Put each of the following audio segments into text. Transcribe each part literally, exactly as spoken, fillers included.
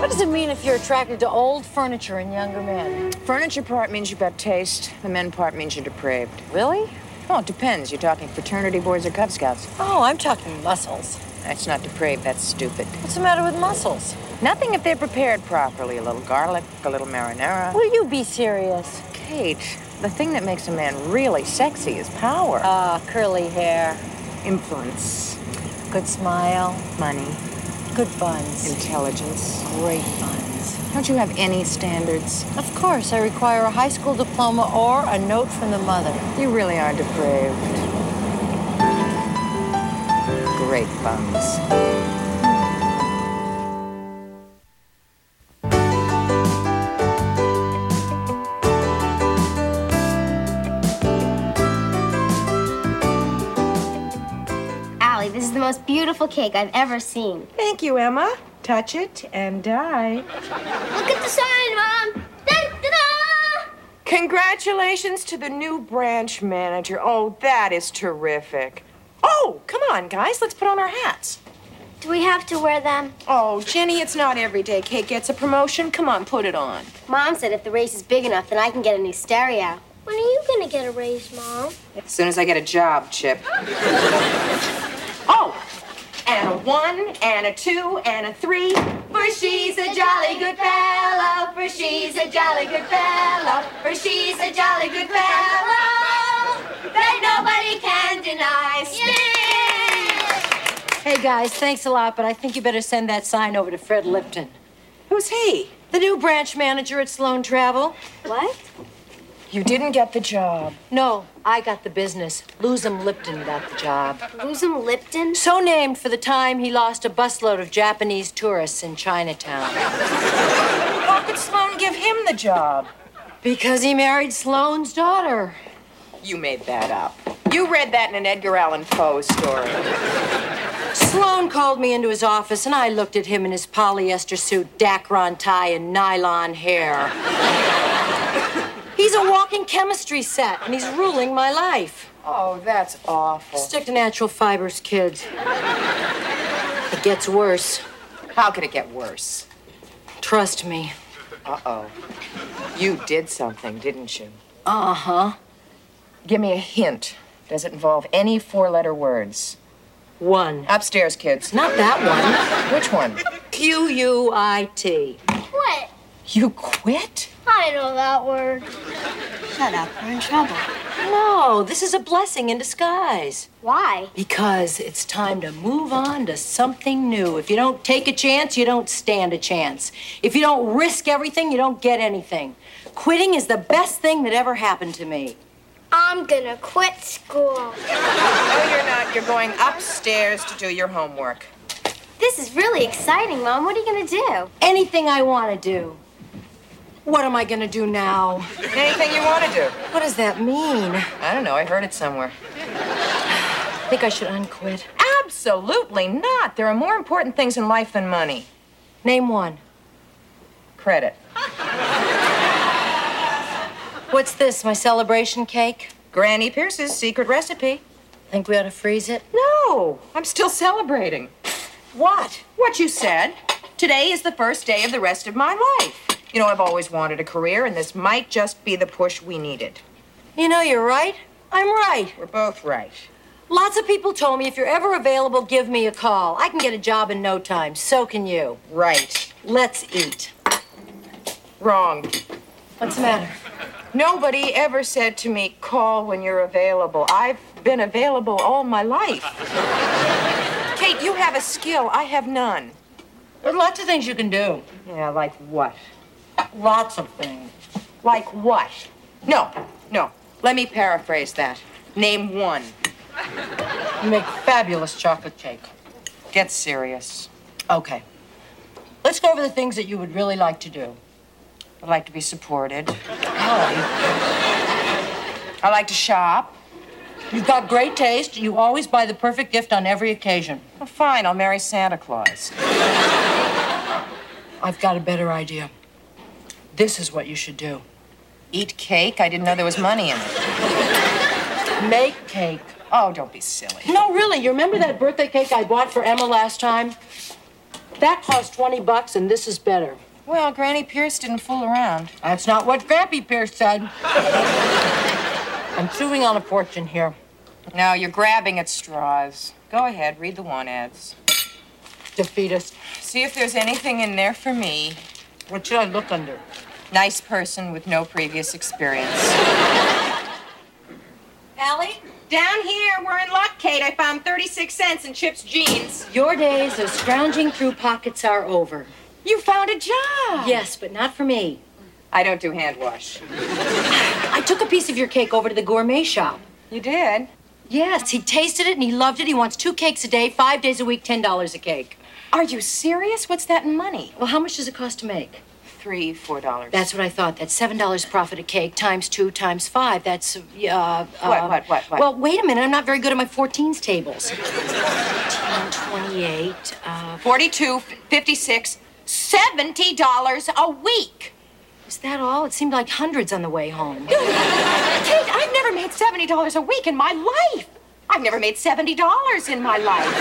What does it mean if you're attracted to old furniture and younger men? Furniture part means you've got taste. The men part means you're depraved. Really? Well, it depends. You're talking fraternity boys or Cub Scouts. Oh, I'm talking muscles. That's not depraved. That's stupid. What's the matter with muscles? Nothing if they're prepared properly. A little garlic, a little marinara. Will you be serious? Kate, the thing that makes a man really sexy is power. Ah, curly hair. Influence. Good smile. Money. Good buns. Intelligence. Great buns. Don't you have any standards? Of course, I require a high school diploma or a note from the mother. You really are depraved. Great buns. This is the most beautiful cake I've ever seen. Thank you, Emma. Touch it and die. Look at the sign, Mom. Da-da-da! Congratulations to the new branch manager. Oh, that is terrific. Oh, come on, guys. Let's put on our hats. Do we have to wear them? Oh, Jenny, it's not every day cake gets a promotion. Come on, put it on. Mom said if the race is big enough, then I can get a new stereo. When are you going to get a raise, Mom? As soon as I get a job, Chip. Oh, and a one, and a two, and a three. For she's a jolly good fellow, for she's a jolly good fellow, for she's a jolly good fellow, that nobody can deny. Hey, guys, thanks a lot, but I think you better send that sign over to Fred Lipton. Who's he? The new branch manager at Sloan Travel. What? You didn't get the job. No, I got the business. Losem Lipton got the job. Losem Lipton? So named for the time he lost a busload of Japanese tourists in Chinatown. How could Sloan give him the job? Because he married Sloan's daughter. You made that up. You read that in an Edgar Allan Poe story. Sloan called me into his office, and I looked at him in his polyester suit, Dacron tie, and nylon hair. He's a walking chemistry set, and he's ruling my life. Oh, that's awful. Stick to natural fibers, kids. It gets worse. How could it get worse? Trust me. Uh-oh. You did something, didn't you? Uh-huh. Give me a hint. Does it involve any four-letter words? One. Upstairs, kids. Not that one. Which one? Q U I T. What? You quit? I know that word. Shut up. We're in trouble. No, this is a blessing in disguise. Why? Because it's time to move on to something new. If you don't take a chance, you don't stand a chance. If you don't risk everything, you don't get anything. Quitting is the best thing that ever happened to me. I'm gonna quit school. No, you're not. You're going upstairs to do your homework. This is really exciting, Mom. What are you gonna do? Anything I want to do. What am I gonna do now? Anything you want to do. What does that mean? I don't know. I heard it somewhere. I think I should unquit. Absolutely not. There are more important things in life than money. Name one. Credit. What's this, my celebration cake? Granny Pierce's secret recipe. Think we ought to freeze it? No, I'm still celebrating. What? What you said. Today is the first day of the rest of my life. You know, I've always wanted a career, and this might just be the push we needed. You know, you're right. I'm right. We're both right. Lots of people told me if you're ever available, give me a call. I can get a job in no time. So can you. Right. Let's eat. Wrong. What's the matter? Nobody ever said to me, call when you're available. I've been available all my life. Kate, you have a skill. I have none. There's lots of things you can do. Yeah, like what? Lots of things. Like what? No, no. Let me paraphrase that. Name one. You make fabulous chocolate cake. Get serious. Okay. Let's go over the things that you would really like to do. I'd like to be supported. Oh, I like to shop. you've got great taste. You always buy the perfect gift on every occasion. Well, fine, I'll marry Santa Claus. I've got a better idea. This is what you should do. Eat cake? I didn't know there was money in it. Make cake. Oh, don't be silly. No, really. You remember that birthday cake I bought for Emma last time? That cost twenty bucks, and this is better. Well, Granny Pierce didn't fool around. That's not what Grampy Pierce said. I'm chewing on a fortune here. No, you're grabbing at straws. Go ahead, read the want ads. Defeatist. See if there's anything in there for me. What should I look under? Nice person with no previous experience. Allie? Down here, we're in luck, Kate. I found thirty-six cents in Chip's jeans. Your days of scrounging through pockets are over. You found a job. Yes, but not for me. I don't do hand wash. I took a piece of your cake over to the gourmet shop. You did? Yes, he tasted it and he loved it. He wants two cakes a day, five days a week, ten dollars a cake. Are you serious? What's that in money? Well, how much does it cost to make? Three, four dollars. That's what I thought. That's seven dollars profit a cake times two times five. That's uh, uh What, what, what, what? Well, wait a minute. I'm not very good at my fourteens tables. fourteen, twenty-eight, uh, Forty-two, fifty-six, seventy dollars a week. is that all? It seemed like hundreds on the way home. Kate, I've never made seventy dollars a week in my life. I've never made seventy dollars in my life.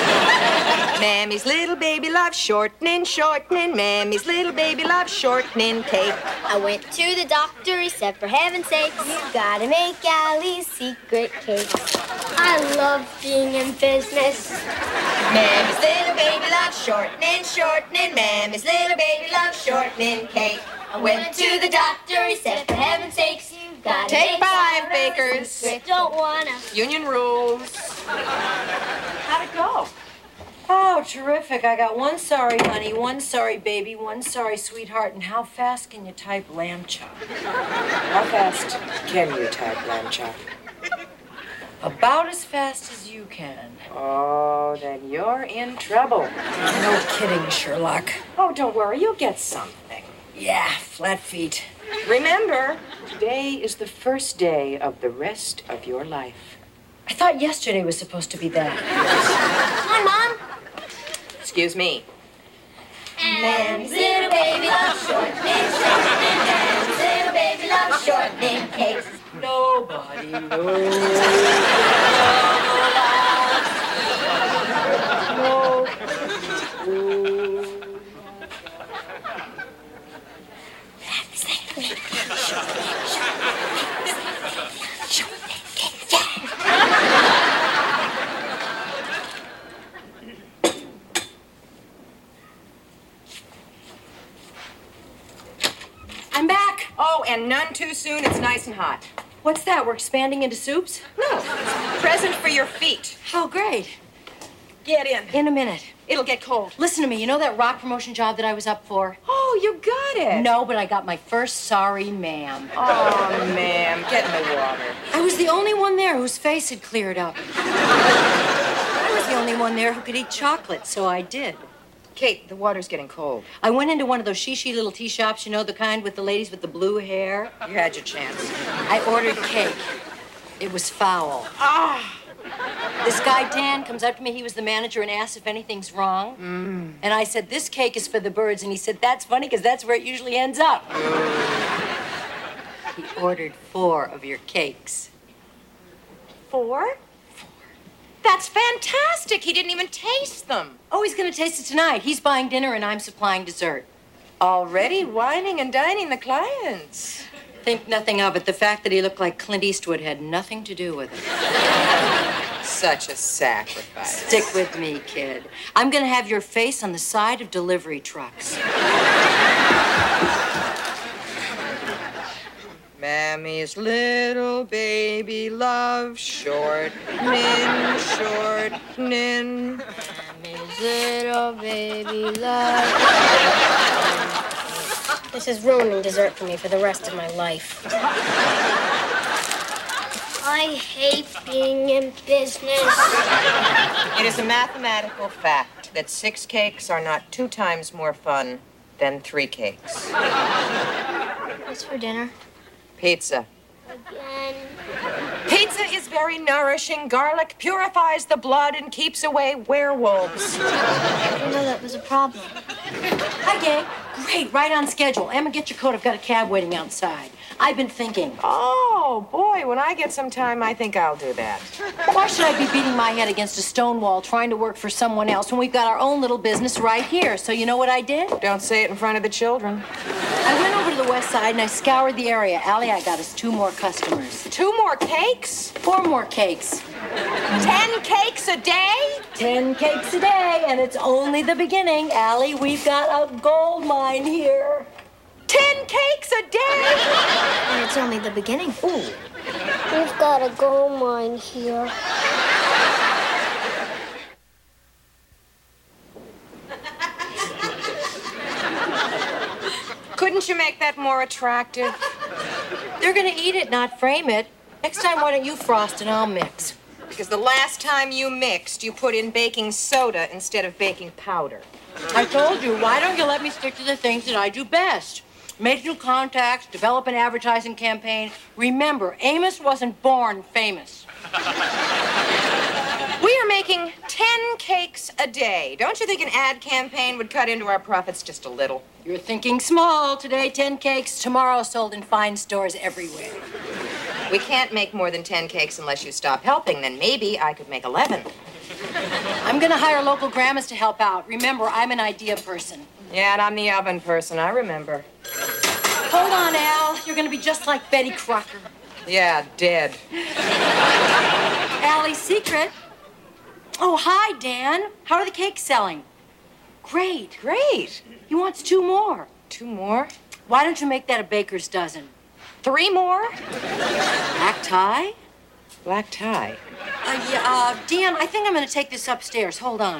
Mammy's little baby loves shortening, shortening. Mammy's little baby loves shortening cake. I went to the doctor, he said, for heaven's sakes, you gotta make Allie's secret cake. I love being in business. Mammy's little baby loves shortening, shortening. Mammy's little baby loves shortening cake. I went to the doctor, he said, for heaven's sakes, you gotta Take make five, Allie's bakers. secret. Don't wanna. Union rules. How'd it go? Oh, terrific. I got one sorry, honey, one sorry, baby, one sorry, sweetheart. And how fast can you type lamb chop? How fast can you type lamb chop? About as fast as you can. Oh, then you're in trouble. No kidding, Sherlock. Oh, don't worry, you'll get something. Yeah, flat feet. Remember, today is the first day of the rest of your life. I thought yesterday was supposed to be that. Hi, Mom. Excuse me. Mammy's little baby loves shortening, shortening. Mammy's little baby loves shortening cakes. Nobody knows. I'm back. Oh, and none too soon. It's nice and hot. What's that? We're expanding into soups? No, present for your feet. How great. Get in. In a minute. It'll get cold. Listen to me. You know that rock promotion job that I was up for? Oh, you got it. No, but I got my first sorry, ma'am. Oh, ma'am, get in the water. I was the only one there whose face had cleared up. I was the only one there who could eat chocolate, so I did. Kate, the water's getting cold. I went into one of those shishi little tea shops, you know, the kind with the ladies with the blue hair. You had your chance. I ordered cake. It was foul. Ah! This guy, Dan, comes up to me. He was the manager and asked if anything's wrong. Mm. And I said, this cake is for the birds. And he said, that's funny because that's where it usually ends up. He ordered four of your cakes. Four? Four. That's fantastic. He didn't even taste them. Oh, he's going to taste it tonight. He's buying dinner and I'm supplying dessert. Already whining and dining the clients. Think nothing of it. The fact that he looked like Clint Eastwood had nothing to do with it. Such a sacrifice. Stick with me, kid. I'm going to have your face on the side of delivery trucks. Mammy's little baby loves shortening, shortening. Mammy's little baby loves. This is ruining dessert for me for the rest of my life. I hate being in business. It is a mathematical fact that six cakes are not two times more fun than three cakes. What's for dinner? Pizza. Again. Pizza is very nourishing. Garlic purifies the blood and keeps away werewolves. I didn't know that was a problem. Hi, gang. Great, right on schedule. Emma, get your coat. I've got a cab waiting outside. I've been thinking. Oh, boy, when I get some time, I think I'll do that. Why should I be beating my head against a stone wall trying to work for someone else when we've got our own little business right here? So you know what I did? Don't say it in front of the children. I went over to the west side and I scoured the area. Allie, I got us two more customers. Two more cakes? Four more cakes. Ten cakes a day? Ten cakes a day, and it's only the beginning. Allie, we've got a gold mine here. Ten cakes a day? And it's only the beginning. Ooh. We've got a gold mine here. Couldn't you make that more attractive? They're gonna eat it, not frame it. Next time, why don't you frost and I'll mix? Because the last time you mixed, you put in baking soda instead of baking powder. I told you, why don't you let me stick to the things that I do best? Make new contacts, develop an advertising campaign. Remember, Amos wasn't born famous. We are making ten cakes a day. Don't you think an ad campaign would cut into our profits just a little? You're thinking small. Today, ten cakes. Tomorrow, sold in fine stores everywhere. We can't make more than ten cakes unless you stop helping. Then maybe I could make eleven. I'm gonna hire local grandmas to help out. Remember, I'm an idea person. Yeah, and I'm the oven person, I remember. Hold on, Al. You're gonna be just like Betty Crocker. Yeah, dead. Allie's secret. Oh, hi, Dan. How are the cakes selling? Great. Great. He wants two more. Two more? Why don't you make that a baker's dozen? Three more? Black tie? Black tie. Uh, yeah, uh, Dan, I think I'm gonna take this upstairs. Hold on.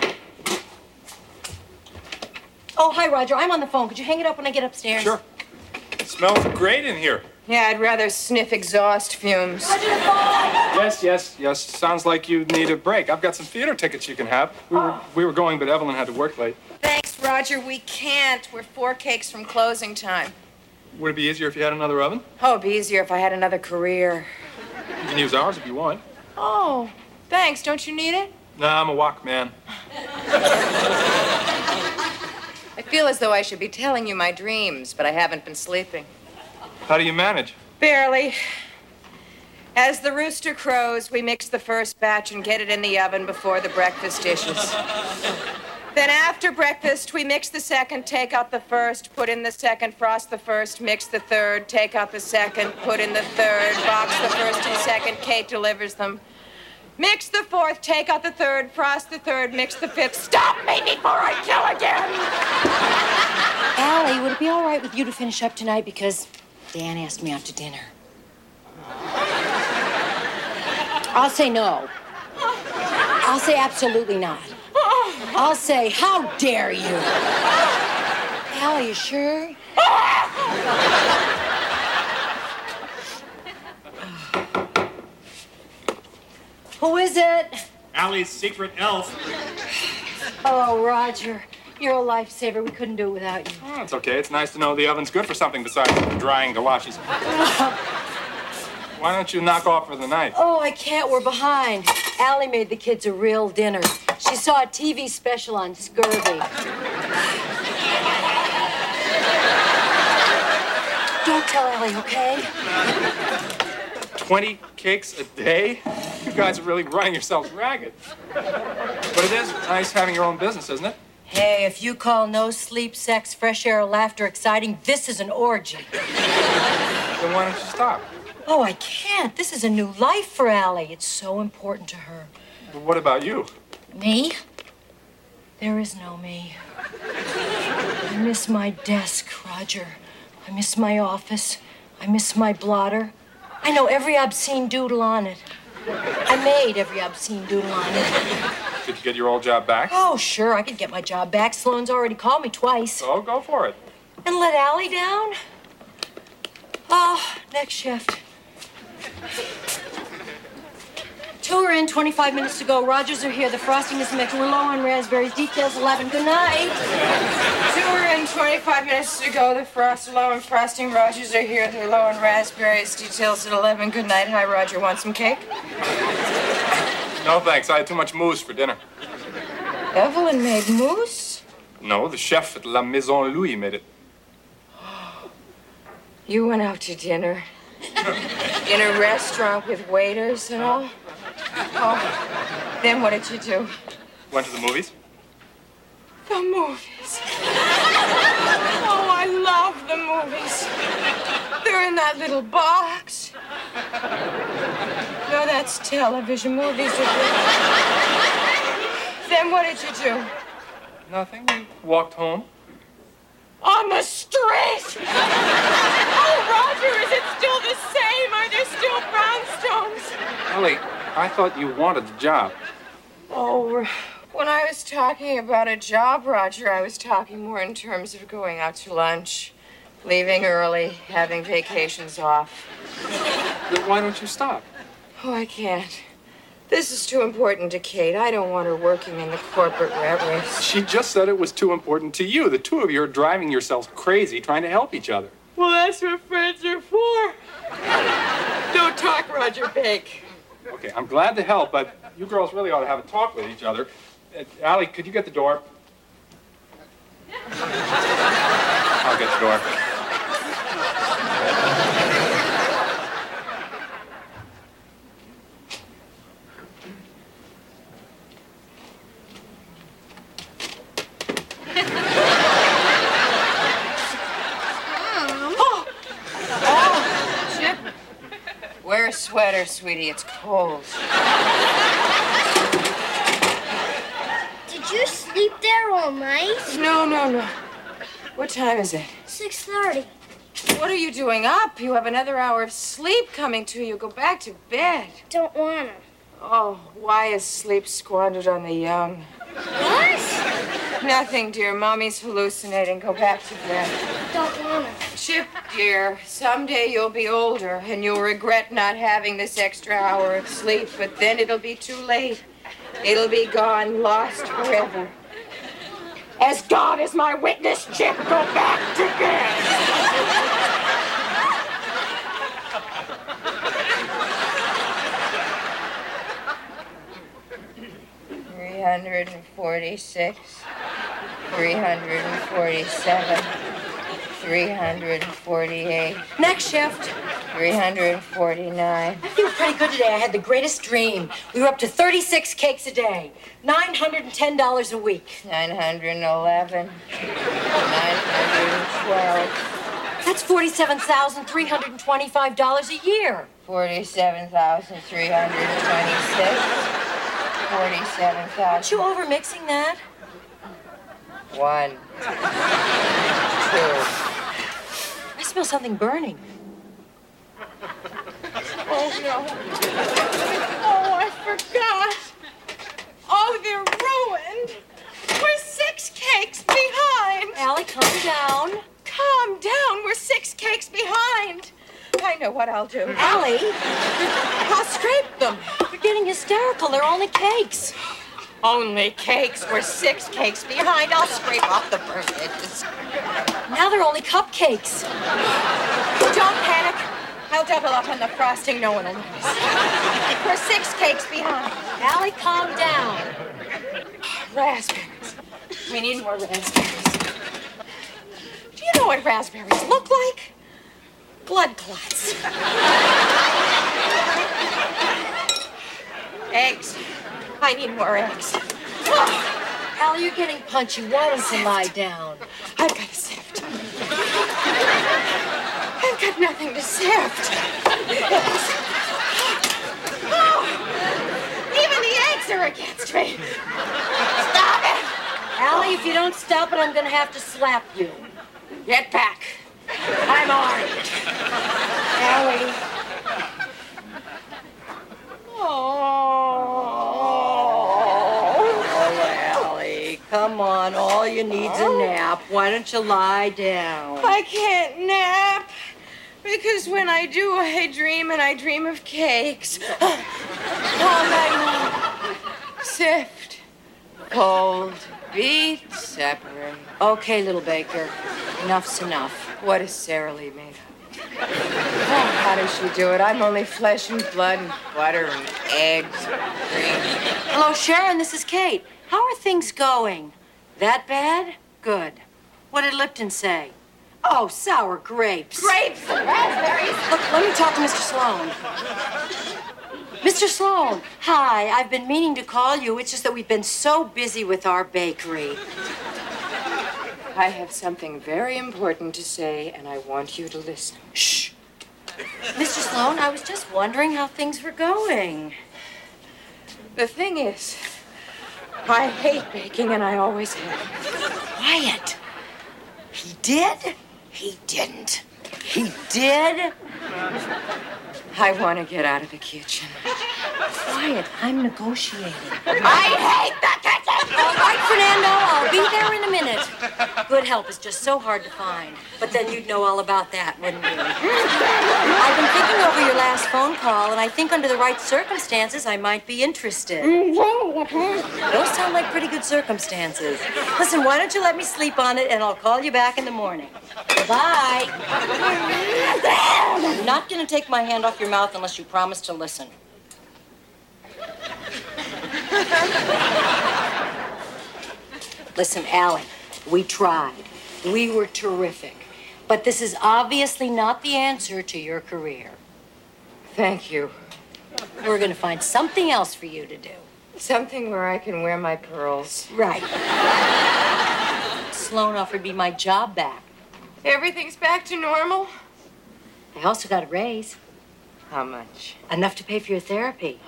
Oh, hi, Roger. I'm on the phone. Could you hang it up when I get upstairs? Sure. It smells great in here. Yeah, I'd rather sniff exhaust fumes. Roger, the phone! Yes, yes, yes. Sounds like you need a break. I've got some theater tickets you can have. We were, we were going, but Evelyn had to work late. Thanks, Roger. We can't. We're four cakes from closing time. Would it be easier if you had another oven? Oh, it'd be easier if I had another career. You can use ours if you want. Oh, thanks. Don't you need it? Nah, I'm a walk man. I feel as though I should be telling you my dreams, but I haven't been sleeping. How do you manage? Barely. As the rooster crows, we mix the first batch and get it in the oven before the breakfast dishes. Then after breakfast, we mix the second, take out the first, put in the second, frost the first, mix the third, take out the second, put in the third, box the first and second, Kate delivers them. Mix the fourth, take out the third, frost the third, mix the fifth. Stop me before I kill again! Allie, would it be all right with you to finish up tonight? Because Dan asked me out to dinner. I'll say no. I'll say absolutely not. I'll say, how dare you? Allie, you sure? Who is it? Allie's secret elf. Oh, Roger. You're a lifesaver. We couldn't do it without you. Oh, it's okay. It's nice to know the oven's good for something besides drying galoshes. Why don't you knock off for the night? Oh, I can't. We're behind. Allie made the kids a real dinner. She saw a T V special on scurvy. Don't tell Allie, okay? Twenty cakes a day? You guys are really running yourselves ragged. But it is nice having your own business, isn't it? Hey, if you call no sleep, sex, fresh air, or laughter exciting, this is an orgy. Then why don't you stop? Oh, I can't. This is a new life for Allie. It's so important to her. But what about you? Me? There is no me. I miss my desk, Roger. I miss my office. I miss my blotter. I know every obscene doodle on it. I made every obscene doodle on it. Did you get your old job back? Oh, sure, I could get my job back. Sloan's already called me twice. Oh, go for it. And let Allie down? Oh, next shift. Two are in, twenty-five minutes to go. Rogers are here. The frosting is mixed. We're low on raspberries. Details eleven. Good night. Two are in, twenty-five minutes to go. The frost low and frosting. Rogers are here. They're low on raspberries. Details at eleven. Good night. Hi, Roger. Want some cake? No, thanks. I had too much mousse for dinner. Evelyn made mousse? No, the chef at La Maison Louis made it. You went out to dinner. In a restaurant with waiters and all? Oh, then what did you do? Went to the movies? The movies. Oh, I love the movies. They're in that little box. No, that's television movies. Then what did you do? Nothing. We walked home. On the street! Oh, Roger, is it still the same? Are there still brownstones? Ellie, I thought you wanted the job. Oh, when I was talking about a job, Roger, I was talking more in terms of going out to lunch, leaving early, having vacations off. Then why don't you stop? Oh, I can't. This is too important to Kate. I don't want her working in the corporate rat race. She just said it was too important to you. The two of you are driving yourselves crazy trying to help each other. Well, that's what friends are for. Don't talk, Roger Bake. Okay, I'm glad to help, but you girls really ought to have a talk with each other. Uh, Allie, could you get the door? I'll get the door. Wear a sweater, sweetie. It's cold. Did you sleep there all night? No, no, no. What time is it? six thirty. What are you doing up? You have another hour of sleep coming to you. Go back to bed. Don't wanna. Oh, why is sleep squandered on the young? What? Nothing, dear. Mommy's hallucinating. Go back to bed. Don't wanna. Chip, dear, someday you'll be older and you'll regret not having this extra hour of sleep, but then it'll be too late. It'll be gone, lost forever. As God is my witness, Chip, go back to bed. three hundred forty-six, three hundred forty-seven, three hundred forty-eight, Next shift. three hundred forty-nine. I feel pretty good today. I had the greatest dream. We were up to thirty-six cakes a day, nine hundred ten dollars a week. nine hundred eleven, nine hundred twelve, That's forty-seven thousand three hundred twenty-five dollars a year. forty-seven thousand three hundred twenty-six, forty-seven Aren't thousand. you overmixing that? One, two. I smell something burning. Oh, no. Oh, I forgot. Oh, they're ruined. We're six cakes behind. Allie, calm down. Calm down. We're six cakes behind. I know what I'll do. Allie, I'll scrape them. you're getting hysterical. They're only cakes. Only cakes. We're six cakes behind. I'll scrape off the burnt edges. Now they're only cupcakes. Don't panic. I'll double up on the frosting. No one will notice. We're six cakes behind. Allie, calm down. Raspberries. We need more raspberries. Do you know what raspberries look like? Blood clots. Eggs. I need more eggs. Oh, Allie, you're getting punchy. Why don't you lie down? I've got to sift. I've got nothing to sift. Oh, even the eggs are against me. Stop it. Allie, if you don't stop it, I'm going to have to slap you. Get back. I'm armed. Allie. Oh. Allie, come on. All you need's a nap. Why don't you lie down? I can't nap because when I do, I dream and I dream of cakes. All night long. Sift, cold, beat, separate. Okay, little baker. Enough's enough. What is Sara Lee made of? Oh, how does she do it? I'm only flesh and blood and butter and eggs and cream. Hello, Sharon. This is Kate. How are things going? That bad? Good. What did Lipton say? Oh, sour grapes. Grapes and raspberries. Look, let me talk to Mister Sloan. Mister Sloan, hi. I've been meaning to call you. It's just that we've been so busy with our bakery. I have something very important to say, and I want you to listen. Shh. Mister Sloan, I was just wondering how things were going. The thing is, I hate baking, and I always have. Quiet. He did? He didn't. He did? I want to get out of the kitchen. Quiet. I'm negotiating. I hate the kitchen! All right, Fernando. I'll be there in a minute. Good help is just so hard to find. But then you'd know all about that, wouldn't you? I've been thinking over your last phone call, and I think under the right circumstances, I might be interested. Those sound like pretty good circumstances. Listen, why don't you let me sleep on it, and I'll call you back in the morning. Bye. I'm not going to take my hand off your mouth unless you promise to listen. Listen, Allie, we tried. We were terrific. But this is obviously not the answer to your career. Thank you. We're going to find something else for you to do. Something where I can wear my pearls. Right. Sloan offered me my job back. Everything's back to normal? I also got a raise. How much? Enough to pay for your therapy.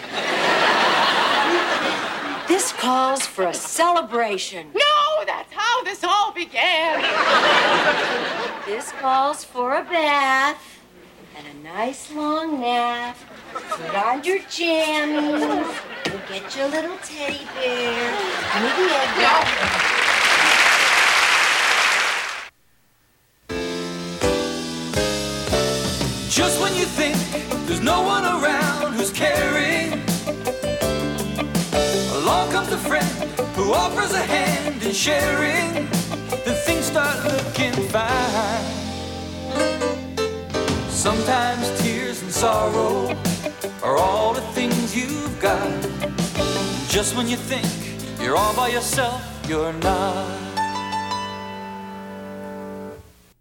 This calls for a celebration. No, that's how this all began. This calls for a bath and a nice long nap. Put on your jammies. We'll get you a little teddy bear. Give me the egg no. Just when you think there's no one around who's caring, along comes a friend who offers a hand in sharing. Then things start looking fine. Sometimes tears and sorrow are all the things you've got. Just when you think you're all by yourself, you're not.